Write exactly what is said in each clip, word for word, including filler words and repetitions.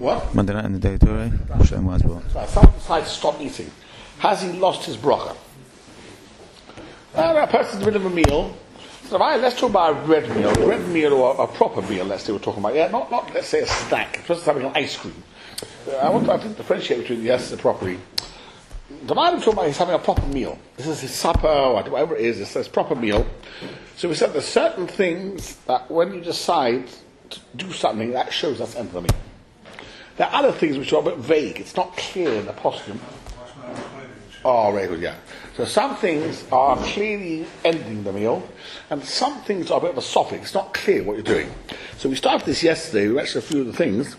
What? Monday night in the day, too, right? Right. Someone decides to stop eating. Has he lost his bracha? Uh, a person's in the middle of a meal. So right, let's talk about a bread meal, a bread meal or a, a proper meal. Let's say we're talking about, yeah, not, not let's say a snack. A person's having an ice cream. Uh, I want to, I think, differentiate between yes and properly. The man I'm talking about, he's having a proper meal. This is his supper or whatever it is. It's his proper meal. So we said there's certain things that when you decide to do something, that shows that's end of the meal. There are other things which are a bit vague. It's not clear in the posture. Oh, very good, yeah. So some things are clearly ending the meal, and some things are a bit of a suffix. It's not clear what you're doing. So we started this yesterday. We mentioned a few of the things.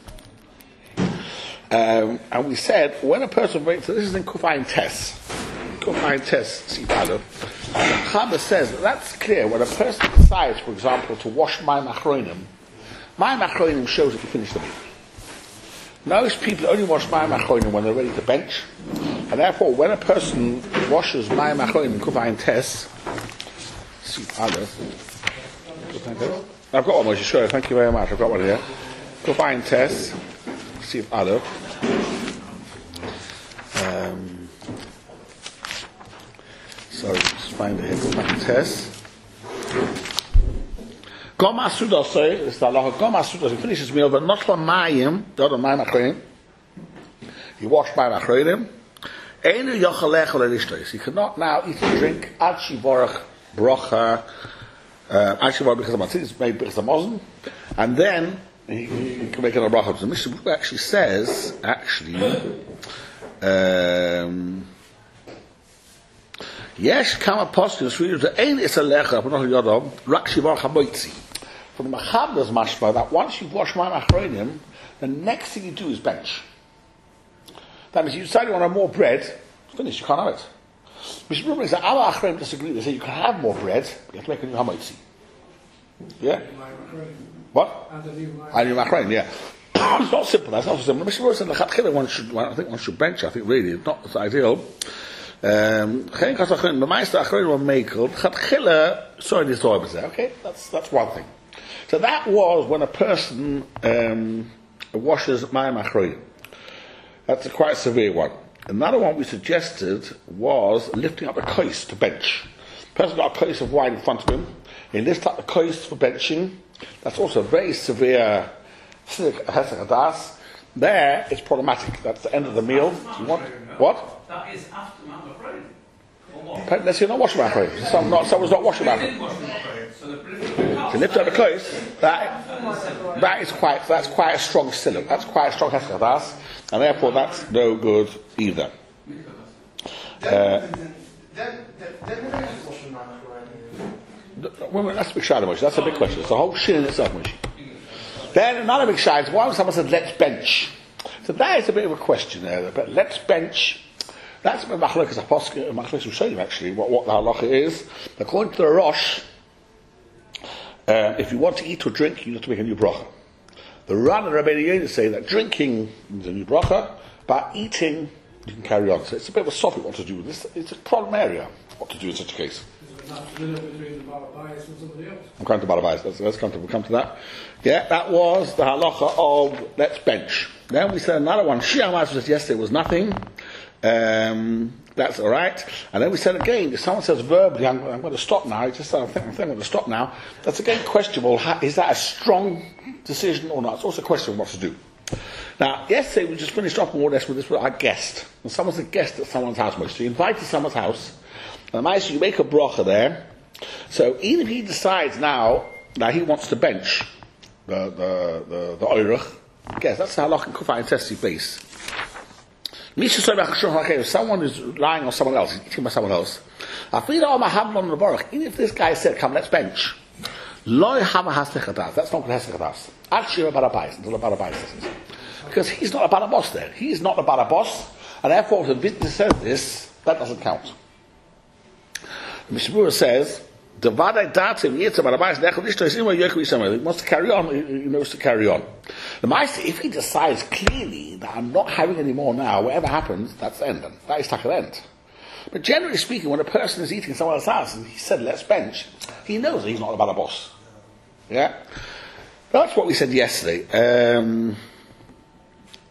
Um, and we said, when a person breaks, so this is in Kufayin Tess. Kufayin Tess, Sipado. Chaba says, that's clear. When a person decides, for example, to wash my machronim, my machronim shows that you finished the meal. Most people only wash my machronim when they're ready to bench. And therefore, when a person washes my machronim in Kufayin Tess, Sipado. I've got one, Moshe, sure, thank you very much. I've got one here. Kufayin Tess. Sif Aleph. Um, so let's find the Hebrew test. Goma Sudosay, it's the Allah. Goma Sudosay, he finishes his meal, but not for Mayim, the other Mayim Achronim. He washed Mayim Achronim. Einu Yochalech Olelishtois. He could not now eat and drink Ad Shivorach Brocha, Ad Shivorach because of Matzit, it's made because of Mozen, and then He, he, he can make it a bracha. The Mishnah actually says, actually, um, Yesh kama poskim readers the ein is a lecha but not yodom rak shivar chamoitzi. From the Machabdas mashma that once you've washed my machronim, the next thing you do is bench. That means you decide you want to have more bread. Finish, you can't have it. Mishnah Berurah says that our achronim disagree. They say you can have more bread, but you have to make a new chamoitzi. Yeah. What? And your machronim, yeah. It's not simple. That's not so simple. Mishnah Berurah said the chatchila one should. I think one should bench. I think really it's not it's ideal. Um, okay, that's that's that's one thing. So that was when a person um, washes my machronim. That's a quite severe one. Another one we suggested was lifting up a kos to bench. The person got a kos of wine in front of him. He lifts up the kos for benching. That's also a very severe hesek hadas. There, it's problematic. That's the end of the meal. You want what? That is after Mount Machronim. Let's say not washing machronim. Some not, someone's not washing machronim. To lift up the clothes, that that is quite that's quite a strong silhouette. That's quite a strong hesek hadas, and therefore that's no good either. Uh, well, that's a big shayla, Moshe. That's a big question. It's a whole shin in itself, Moshe. Then another big shayla is why when someone said let's bench. So that is a bit of a question there. But let's bench. That's a machlokes apostle, machlokes will show you actually what, what the halacha is. According to the Rosh, uh, if you want to eat or drink, you have to make a new bracha. The Ran and Rabbeinu Yehuda say that drinking is a new bracha, but eating you can carry on. So it's a bit of a sophie what to do with this. It's a problem area what to do in such a case. I'm coming to Balabais. Let's, let's come to we'll come to that. Yeah, that was the halacha of let's bench. Then we said another one. Shia Mas said yesterday was nothing. Um, that's all right. And then we said again, if someone says verbally, I'm, I'm going to stop now. Just said, I think, I think I'm going to stop now. That's again questionable. Is that a strong decision or not? It's also a question of what to do. Now, yesterday we just finished off more or less with this with our guest. And someone's a guest at someone's house. So you invite to someone's house. And you make a bracha there. So even if he decides now that he wants to bench the the the, the oirach, guess that's how halach and kufa and testi base. If someone is lying on someone else, he's eating by someone else. Even if this guy said, "Come, let's bench," that's not what hesek hadas. Actually, a barabais until a barabais says, because he's not a barabos there. He is not a barabos, and therefore, if the witness says this, that doesn't count. The Mishnah Berurah says, he wants to carry on, he knows to carry on. The Ma'aseh, if he decides clearly that I'm not having any more now, whatever happens, that's the end. That is takel end. But generally speaking, when a person is eating someone else's house and he said, let's bench, he knows that he's not about a boss. Yeah? That's what we said yesterday. Um,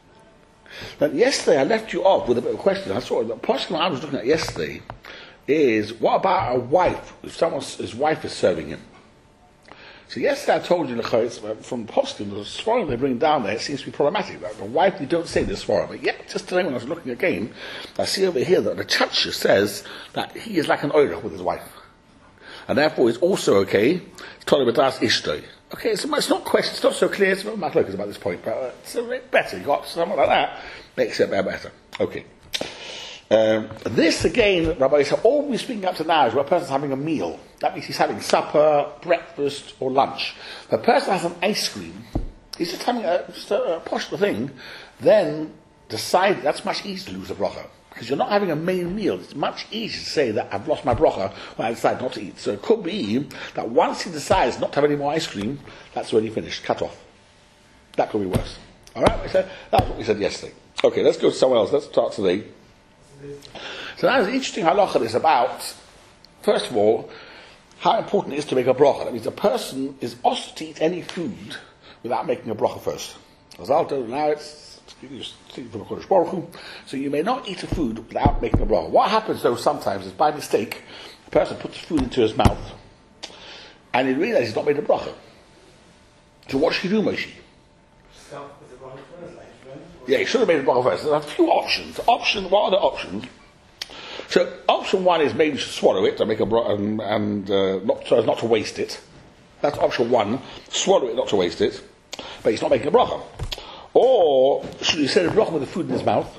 But yesterday I left you off with a bit of a question. I saw the question I was looking at yesterday is, what about a wife, if someone's, his wife is serving him? So yesterday I told you from posting the Svarim they bring down there, it seems to be problematic. The wife, you don't say the Svarim, but yet just today when I was looking again, I see over here that the Chatsha says that he is like an oirach with his wife, and therefore he's also okay. Tolibatas ishtoi. Okay, so it's not question, it's not so clear. It's not my focus about this point, but uh, it's a bit better. You got someone like that makes it better. Okay. Um, this again, Rabbi Yisrael, all we're speaking up to now is where a person's having a meal. That means he's having supper, breakfast, or lunch. If a person has an ice cream, he's just having a, just a, a posh thing, then decide that's much easier to lose a bracha. Because you're not having a main meal. It's much easier to say that I've lost my bracha when I decide not to eat. So it could be that once he decides not to have any more ice cream, that's already finished, cut off. That could be worse. Alright, we said that's what we said yesterday. Okay, let's go to someone else. Let's start today. So now there's an interesting halacha is about, first of all, how important it is to make a bracha. That means a person is also to eat any food without making a bracha first. As I'll do now, it's from the Kodesh Baruch Hu, so you may not eat a food without making a bracha. What happens though sometimes is by mistake, a person puts food into his mouth and he realizes he's not made a bracha. So what should he do, Moshe? Start with the bracha first, like Yeah, he should have made a bracha first. There's a few options. Option, what are the options? So option one is maybe to swallow it and make a bracha and, and uh, not so as not to waste it. That's option one. Swallow it, not to waste it, but he's not making a bracha. Or should he say a bracha with the food in his mouth?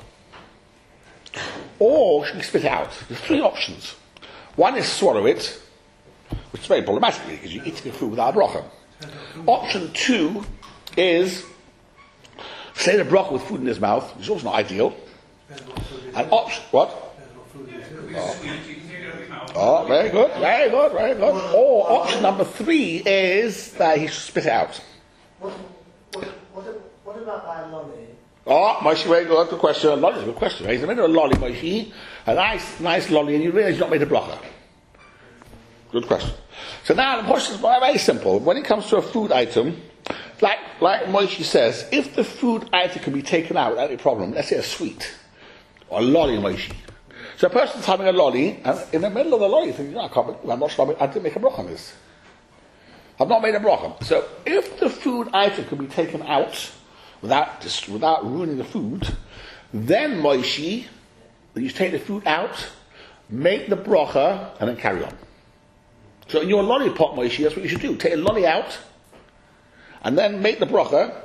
Or should he spit it out? There's three options. One is swallow it, which is very problematic because you're eating the food without a bracha. Option two is say the bracha with food in his mouth, which is also not ideal. And option what? Oh. oh, very good, very good, very good. Or option number three is that he should spit it out. What, what, what, what about by lolly? Oh, Moshe, very good, good question. Lolly is a good question. He's in the middle of a lolly, Moshe, a nice, nice lolly, and you realise you've not made a bracha. Good question. So now the question is very simple. When it comes to a food item, like like Moshe says, if the food item can be taken out without any problem, let's say a sweet or a lolly, Moshe. So a person's having a lolly, and in the middle of the lolly, you think, no, I can't, I'm not sure, I didn't make a bracha on this. I've not made a bracha. So if the food item can be taken out without just, without ruining the food, then Moshe, you take the food out, make the bracha, and then carry on. So in your lollipop, Moshe, that's what you should do. Take a lolly out, and then make the bracha.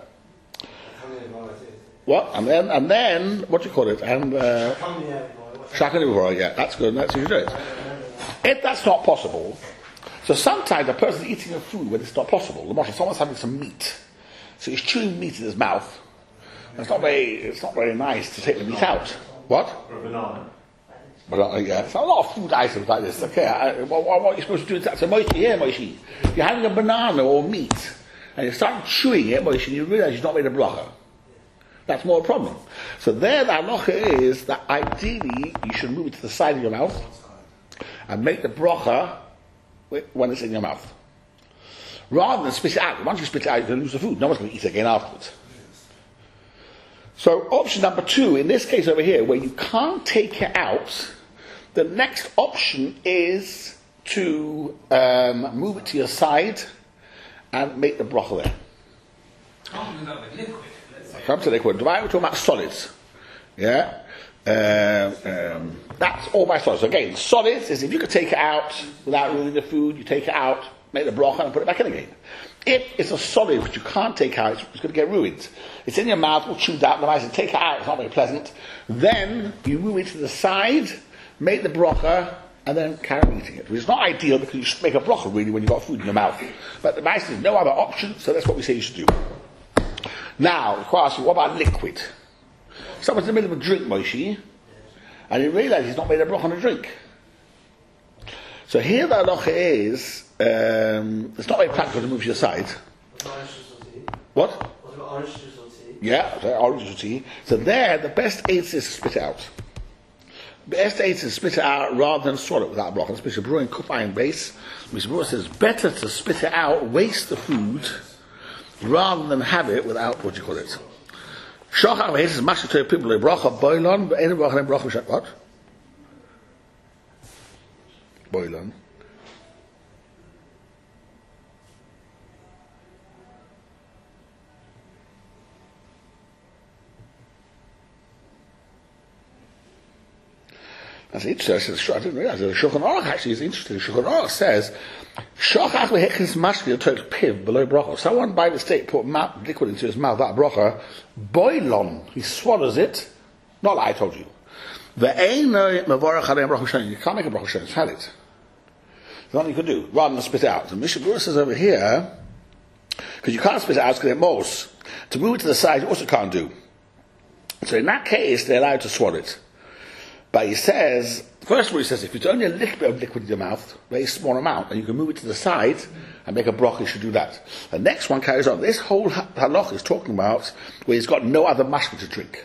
What? And then, and then, what do you call it? And, uh, Shakani, yeah, that's good, that's how you do it. If that's not possible, so sometimes a person's eating a food when it's not possible. Someone's having some meat, so he's chewing meat in his mouth. It's not very, it's not very nice to take the meat out. What? Or a banana. But, uh, yeah, so a lot of food items like this. Okay, I, what, what are you supposed to do? So Moshe, yeah, Moshe, you're having a banana or meat, and you start chewing it, Moshe, and you realise you've not made a bracha. That's more a problem. So there the halacha is that ideally you should move it to the side of your mouth and make the bracha when it's in your mouth. Rather than spit it out. Once you spit it out, you're going to lose the food. No one's going to eat it again afterwards. So option number two, in this case over here, where you can't take it out, the next option is to um, move it to your side and make the bracha there. Can't do that with liquid. Come to liquid. We're talking about solids. Yeah? Um, um, that's all by solids. Again, solids is if you could take it out without ruining the food, you take it out, make the bracha, and put it back in again. If it's a solid which you can't take out, it's going to get ruined. It's in your mouth, all chewed out, otherwise you take it out, it's not very pleasant. Then you move it to the side, make the bracha, and then carry on eating it. Which is not ideal because you should make a bracha really when you've got food in your mouth. But the Maaseh is no other option, so that's what we say you should do. Now, the question, what about liquid? Someone's in the middle of a drink, Moshe, and he realizes he's not made a bracha on a drink. So here the halacha is, um, it's not very practical to move to your side. What? What about orange juice or tea? Yeah, so orange juice or tea. So there, the best aid is to spit it out. The best aid is to spit it out rather than swallow it without a bracha. Especially brewing Kuf Ayin base. Mister Brewer says, better to spit it out, waste the food, rather than have it without, what do you call it? Shochach v'hes is mashal to people le bracha boilon, but any bracha nem bracha v'shat what? Boilon. That's interesting. I didn't realize that the Shulchan Aruch actually is interesting. The Shulchan Aruch says, "Shochach v'hechis mashkil total piv below bracha." Someone by mistake put mouth, liquid into his mouth, that bracha, boilon. He swallows it. Not like I told you. Ve'eino mevorach alei bracha sheni. You can't make a bracha sheni. It's had it. There's nothing you can do rather than spit it out. And Mishnah Berurah says over here, because you can't spit it out because it molds. To move it to the side, you also can't do. So in that case, they're allowed to swallow it. But he says, first of all, he says, if it's only a little bit of liquid in your mouth, very small amount, and you can move it to the side and make a bracha, you should do that. The next one carries on. This whole halach is talking about where he's got no other mashka to drink.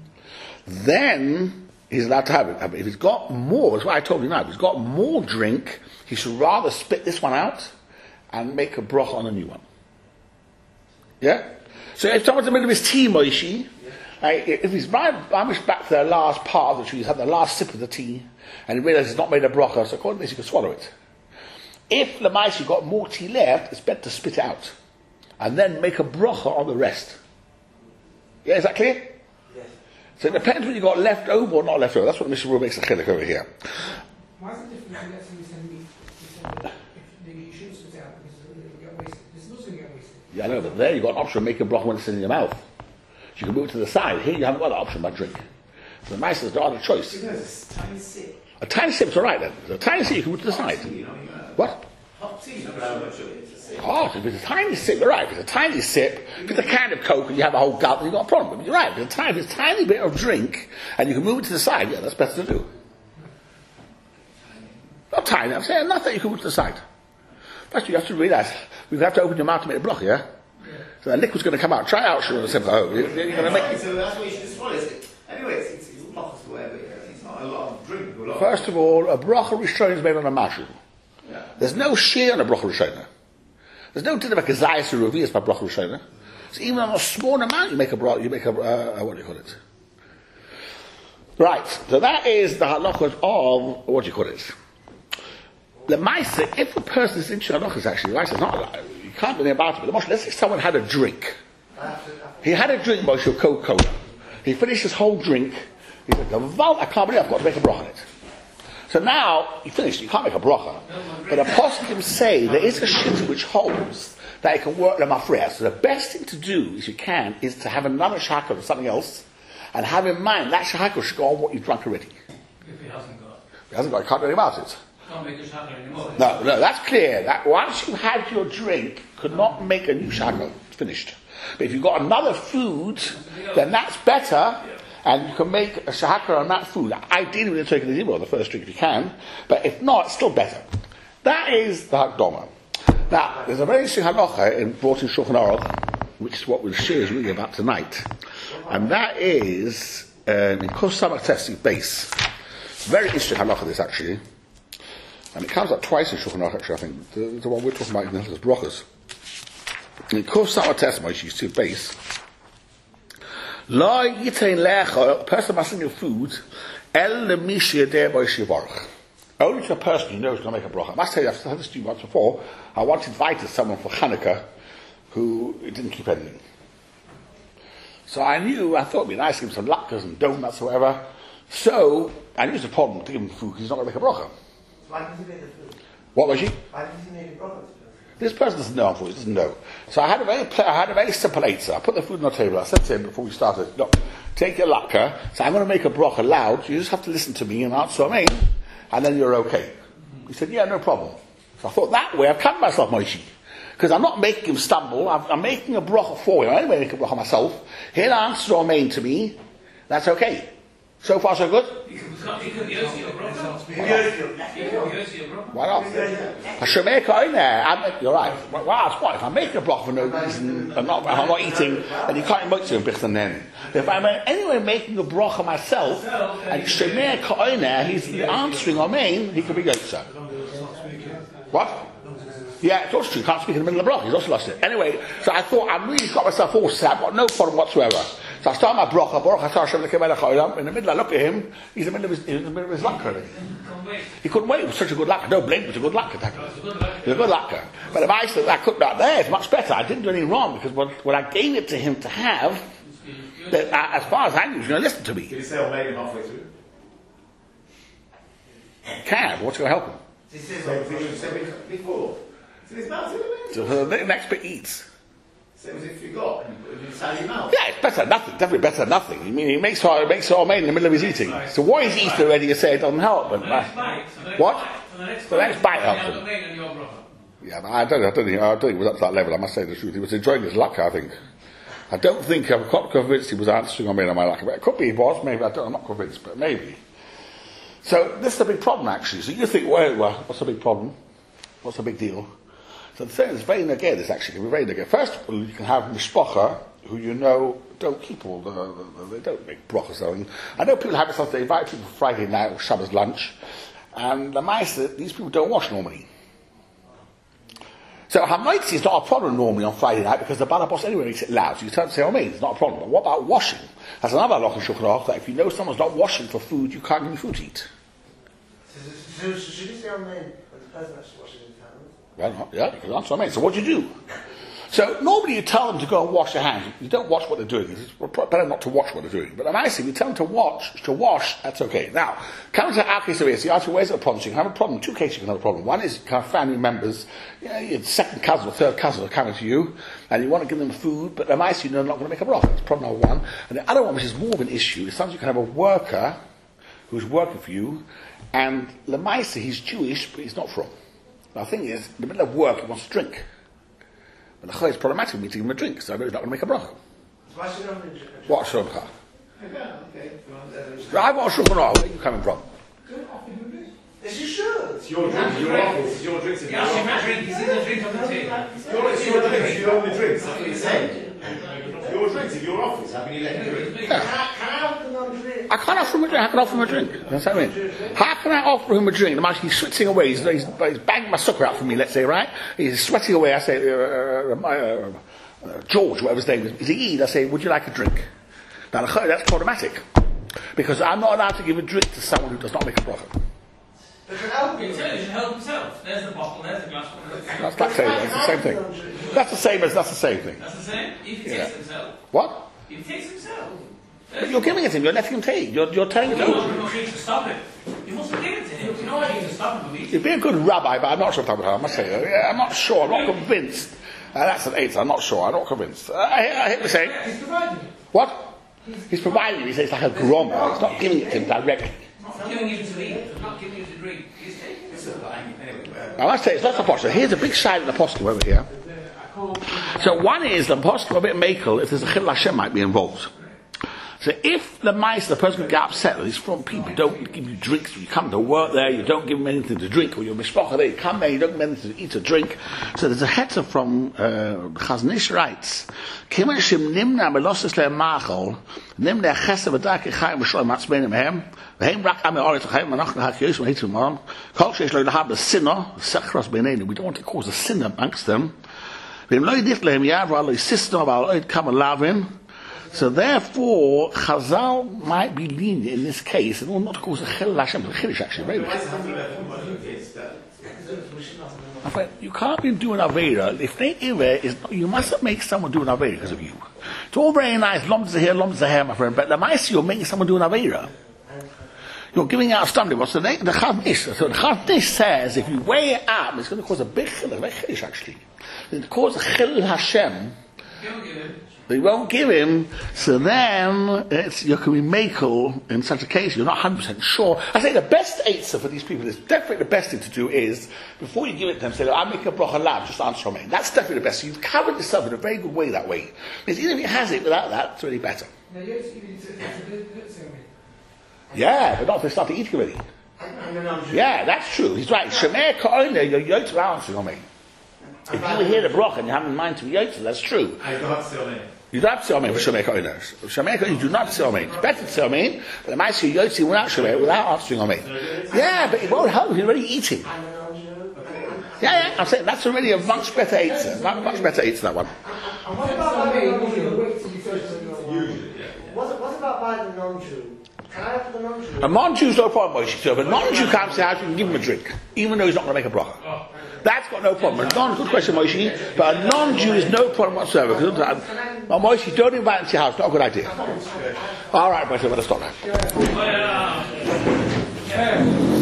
Then he's allowed to have it. If he's got more, that's what I told you now, if he's got more drink, he should rather spit this one out and make a bracha on a new one. Yeah? So if someone's in the middle of his tea, Moishi, Like, if he's back to the last part of the tree, he's had the last sip of the tea, and he realizes he's not made a bracha, so according to this, he can swallow it. If the mice you've got more tea left, it's better to spit it out, and then make a bracha on the rest. Yeah, is that clear? Yes. So it depends what you've got left over or not left over. That's what Mishnah Berurah makes a chilek over here. Why is it different if you send me, if you shouldn't spit it out because it'll get wasted? It's not going to get wasted. Yeah, I know, but there you've got an option of making a bracha when it's in your mouth. You can move it to the side. Here you haven't got an option but drink. So the mice has the other choice. Because a tiny sip. A tiny sip's alright then. A tiny sip you can move to the side. What? Hot tea. Hot. If it's a tiny sip, you're right. If it's a tiny sip, if it's a can of Coke and you have a whole gulp, then you've got a problem. But you're right. If it's a tiny, if it's a tiny bit of drink and you can move it to the side, yeah, that's better to do. Not tiny. I'm saying nothing you can move to the side. First, you have to realize we have to open your mouth to make a block, yeah? So the liquid's going to come out. Try out, sure, simple. Oh, you're, you're going to make it. So that's why you should just swallow it. Anyway, it's, it's, it's not to whatever. It's not a lot of drink. A lot First of all, a bracha rishona is made on a mashul. Yeah. There's no shear on a bracha rishona. There's no din of a kazayas or revias by bracha rishona. So even on a small amount, you make a bracha. You make a uh, what do you call it? Right. So that is the halachas of what do you call it? The Maisa, if a person is into halachas, actually, the Maisa is not allowed. You can't do anything about it. But the Moshe, let's say someone had a drink. He had a drink, Moshe, of Coca-Cola. He finished his whole drink. He said, I can't believe I've got to make a bracha on it. So now, he finished, you can't make a bracha. But apostles say there is a shit which holds that it can work the mafreya. So the best thing to do, if you can, is to have another shakal or something else, and have in mind that shakal should go on what you've drunk already. If he hasn't got. If he hasn't got, he can't do anything about it. Can't make a shakal anymore. No, no, that's clear. That once you had your drink, could not make a new shakal. It's finished. But if you've got another food, then that's better, and you can make a shakal on that food. Ideally, we're taking the zero on the first drink if you can, but if not, it's still better. That is the Hakdama. Now, there's a very interesting halacha in brought in Shulchan Aruch, which is what we'll share is really about tonight, and that is um, in Kos Samach Testing base. Very interesting halacha this actually. And it comes up twice in Shulchan Aruch, actually, I think. The, the one we're talking about in the Hilchos Brachos. In Kos Samach Testing, which you see base. La yitein lecha, a person must in your food, el lemishia der by shivarch. Only to a person you know is going to make a bracha. I must tell you, I've said this to you once before. I once invited someone for Hanukkah who didn't keep anything. So I knew, I thought it'd be nice to give him some latkes and donuts or whatever. So, I knew it was a problem to give him food because he's not going to make a bracha. Why did he make the food? What was he? Why did he make a bracha? This person doesn't know, unfortunately, doesn't know. So I had a very, I had a very simple answer. I put the food on the table. I said to him before we started, look, take your latke. So I'm going to make a bracha loud. You just have to listen to me and answer me, and then you're okay. He said, yeah, no problem. So I thought that way I've come myself, Moshe. Because I'm not making him stumble. I'm, I'm making a bracha for him. I'm only making a bracha myself. He'll answer Amen to me. That's okay. So far, so good? Why not? Hashemer Ka'ineh. You're right. Well, that's what. If I'm making a bracha for no reason, I'm not, I'm not eating, and you can't emote to him, Bichtan then. If I'm anyway making a bracha myself, and Shemer Ka'ineh, he's answering Amen, he could be Yotza. What? Yeah, it's also true. You can't speak in the middle of the bracha. He's also lost it. Anyway, so I thought I've really got myself all set. I've got no problem whatsoever. So I start my bracha, Baruch Atah Hashem Elokeinu melech haolam. In the middle, I look at him. He's in the middle of his, in the middle of his lakka already. He couldn't wait. It was such a good lakka. Don't blame him. It was a good lakka. It was a good lakka. But if I said I cooked that there, it's much better. I didn't do anything wrong because when, when I gave it to him to have, that, uh, as far as I knew, he was going to listen to me. Did he say, "I made him halfway through"? Can. What's going to help him? He says, "Like you said before." It's in his mouth, isn't it? So the next bit eats. Same as if you got and you put it inside your mouth. Yeah, it's better than nothing. Definitely better than nothing. I mean, he makes it, it makes it all made in the middle of his eating. So what he's eating already, you say it doesn't help. But uh, what? The next bite helps him. Yeah, but I don't, I don't think, I don't think it was up to that level. I must say the truth. He was enjoying his luck, I think. I don't think I'm quite convinced he was answering on me on my luck. But it could be he was. Maybe I don't. I'm not convinced, but maybe. So this is a big problem, actually. So you think, well, well what's the big problem? What's the big deal? So the thing is very negative, this actually can be very negative. First of all, you can have mishpacha who you know don't keep all the, the, the they don't make brachas. I know people have this, they invite people for Friday night or Shabbos lunch, and the mice, these people don't wash normally. So hamaitzi is not a problem normally on Friday night because the balabos anyway makes it loud. So you turn to say, oh, me, it's not a problem. But what about washing? That's another halacha in Shulchan Aruch that if you know someone's not washing for food, you can't give them food to eat. So, so should you say on men when the person actually washes his hands? Well, yeah, because that's what I mean. So what do you do? So normally you tell them to go and wash their hands. You don't watch what they're doing. It's better not to watch what they're doing. But I'm asking, you tell them to watch, to wash, that's okay. Now, coming to our case over here, so you ask me, where's the problem? So you can have a problem. Two cases you can have a problem. One is you can have family members, you know, your second cousin or third cousin are coming to you, and you want to give them food, but I'm asking, you're not going to make a bracha. That's problem number one. And the other one, which is more of an issue, is sometimes you can have a worker who's working for you, and Lemaisa, he's Jewish, but he's not from. Now, the thing is, in the middle of work, he wants to drink. But the chai is problematic for me to give him a drink, so I know he's not going to make a bracha. What shulchan? I want shulchan. Where are you coming from? Yes, you should. It's your drink, it's your office, it's your drinks. Yeah, it's my drink, it's in the drink on the table. It's your drinks, you own the drinks, that's what you're saying. Your drinks in your office, how can you let him drink? Yeah. I can't offer him a drink. How can I offer him a drink? That's what I mean. How can I offer him a drink? The man, he's switching away. He's, he's, he's banging my sucker out for me, let's say, right? He's sweating away. I say, uh, uh, uh, uh, George, whatever his name is. Is he eat? I say, would you like a drink? Now, that's problematic. Because I'm not allowed to give a drink to someone who does not make a bracha. But you help him. He should help himself. There's the bottle, there's the glass. That's, that's, same, that's the same thing. That's the same as, that's the same thing. That's the same? If he Yeah. takes himself. What? If he takes himself. But you're giving it to him. You're letting him take. You're, you're telling him You to. must be to stop it. You must give it to him. You know what? You need to stop him from eating. You'd be a good rabbi, but I'm not sure if that would help. I must say, yeah, I'm not sure. I'm not convinced. Uh, that's an eight. I'm not sure. I'm not convinced. Uh, I, I hate to say. He's providing it. What? He's providing it. He says it's like a groma. He's not giving it to him directly. He's not giving you to eat. He's not giving you to drink. He's taking it. I must say, it's not the apostle. Here's a big side of the apostle over here. So one is the apostle a bit makel if there's a chil Hashem might be involved. So if the mice, the person can get upset, these from people don't give you drinks, you come to work there, you don't give them anything to drink, or you're mishpacha there, you come there, you don't give them anything to eat or drink. So there's a heter from uh, Chazon Ish writes, Kimen shem nimna melosis le'machol, nimna chesed v'dak echayim v'shoy matzbenim hem, v'hem rak ame oret v'chayim v'nachna ha'kiyos v'hitzum ma'am, kol sheish lo yilahab l'sinah, v'sechras b'neinim, we don't want to cause a sin amongst them, v'hem lo yidif lehem yavra lo yisistam v'al lo yidkam alavim. So therefore, Chazal might be lenient in this case, and not to cause a chil Hashem, but a chiddush actually. Really. You can't be doing avera if they ever is. You mustn't make someone do an avera because of you. It's all very nice, lomz here, lomz here, my friend. But the mice you're making someone do an avera. You're giving out a stumbling block. So they, the Chazon Ish, so the Chazon Ish says if you weigh it up, it's going to cause a big chil, a big chiddush actually. It causes a chil Hashem. They won't give him, so then it's, you can be makel in such a case, you're not one hundred percent sure. I say the best answer for these people is definitely the best thing to do is, before you give it to them, say, I'll make a bracha lab, just answer me. That's definitely the best. So you've covered yourself in a very good way that way. Because even if he has it without that, it's really better. Now, you also even to the ceremony. Yeah, but not if they start to eat already. Yeah, that's true. He's right. Shemer ka'oner, you're yotzer answering on me. If you hear the bracha and you have in mind to be yotzer, that's true. I don't have to say on it. You don't have to say Amen for Shemei Koiner. Shemei Koiner, you do not say Amen. It's better to say Amen, but the might say Yotzi without Shemei, without answering Amen. Yeah, but it won't help, you're already eating. Yeah, yeah, I'm saying that's already a much better answer. Much, much better answer, that one. And what about the way you wait till you first Usually, yeah. buy the non-Jew, can I have the non-Jew? A non-Jew's no problem, Moshe. So if a non-Jew comes to the house, you can give him a drink, even though he's not going to make a bracha. That's got no problem. A non, good question, Moshe. But a non-Jew is no problem whatsoever. Because, well, Moshe, don't invite him to your house. Not a good idea. All right, Moshe, better stop now. Yeah.